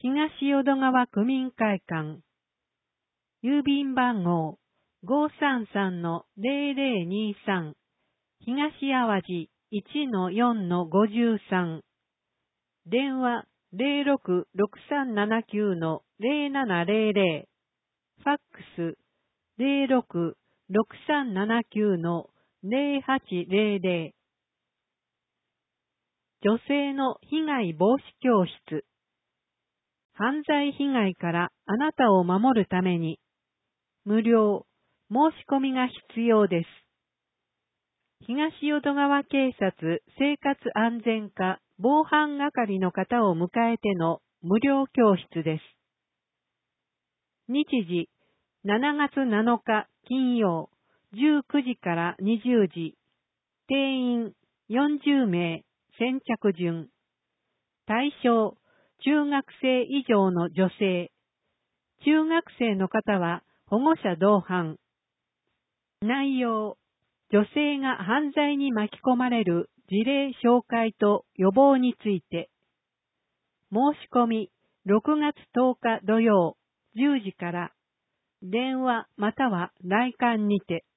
東淀川区民会館、郵便番号533-0023、東淡路 1-4-53、電話066379-0700、ファックス066379-0800、女性の被害防止教室。犯罪被害からあなたを守るために、無料、申し込みが必要です。東淀川警察生活安全課防犯係の方を迎えての無料教室です。日時、7月7日金曜、19時から20時。定員40名、先着順。対象、中学生以上の女性。中学生の方は保護者同伴。内容、女性が犯罪に巻き込まれる事例紹介と予防について。申し込み、6月10日土曜、10時から。電話または来館にて。